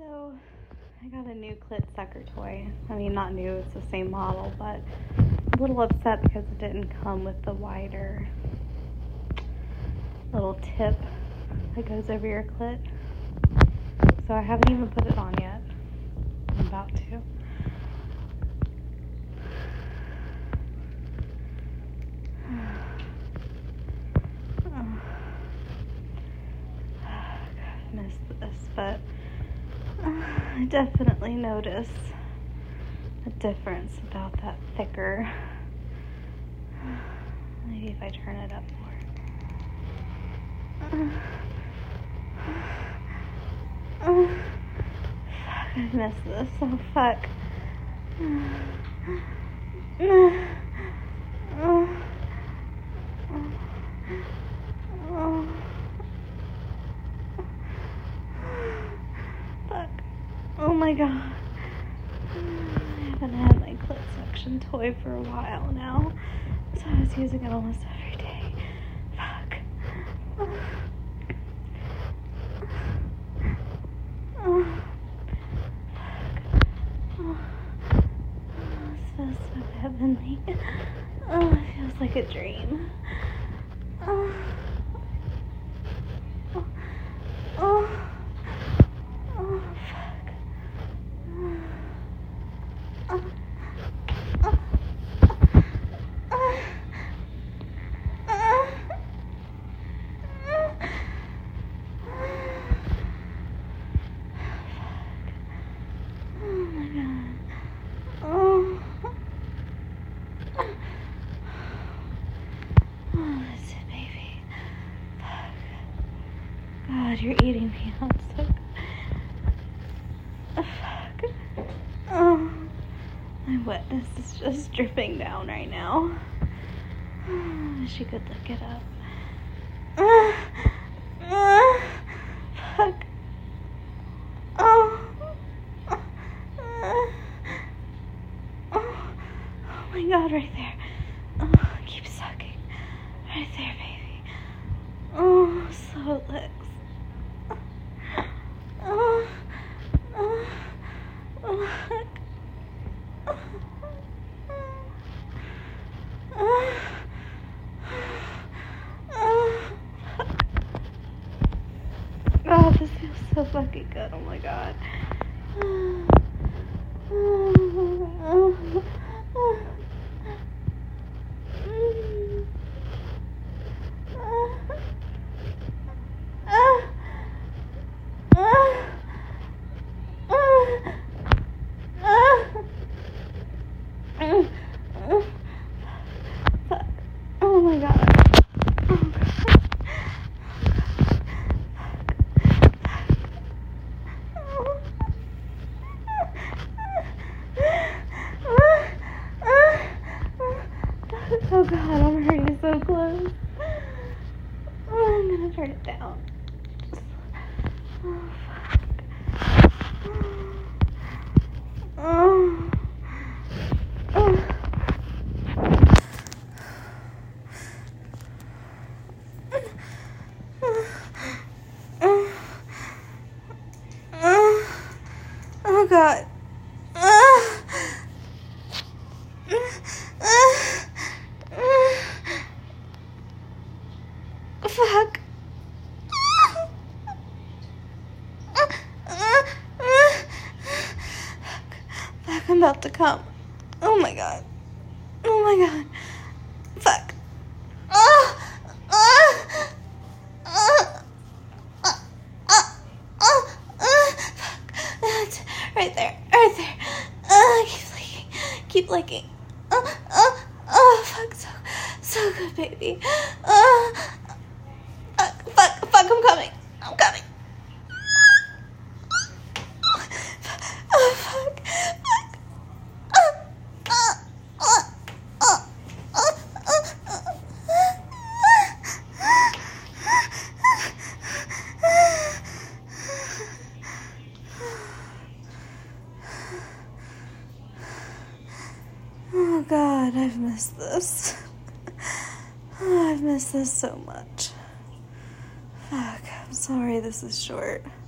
So, I got a new clit sucker toy. I mean, not new, it's the same model, but a little upset because it didn't come with the wider little tip that goes over your clit. So I haven't even put it on yet. I'm about to. I missed this, but I definitely notice a difference about that thicker. Maybe if I turn it up more. Fuck, I missed this. Oh, fuck. Fuck. Oh my god. I haven't had my clit suction toy for a while now, so I was using it almost every day. Fuck. This feels so heavenly. Oh, it feels like a dream. Oh, fuck. That's it, baby. Fuck. God, you're eating me out so good. Fuck. Oh, my wetness is just dripping down right now. I wish you could look it up. Fuck. Oh my god, right there. Oh, keep sucking. Right there, baby. Oh, so it licks. Oh, this feels so fucking good. Oh my god. Fuck. Oh my god. Oh god, I'm already so close. Oh, I'm gonna turn it down. Oh fuck. Oh god. Fuck. Fuck, I'm about to come. Oh my god. Oh my god. Fuck. Fuck. Right there. Right there. Keep licking. Fuck. So good, baby. Fuck, I'm coming. Oh, fuck. Oh god, I've missed this. Oh, I've missed this so much. Fuck, I'm sorry this is short.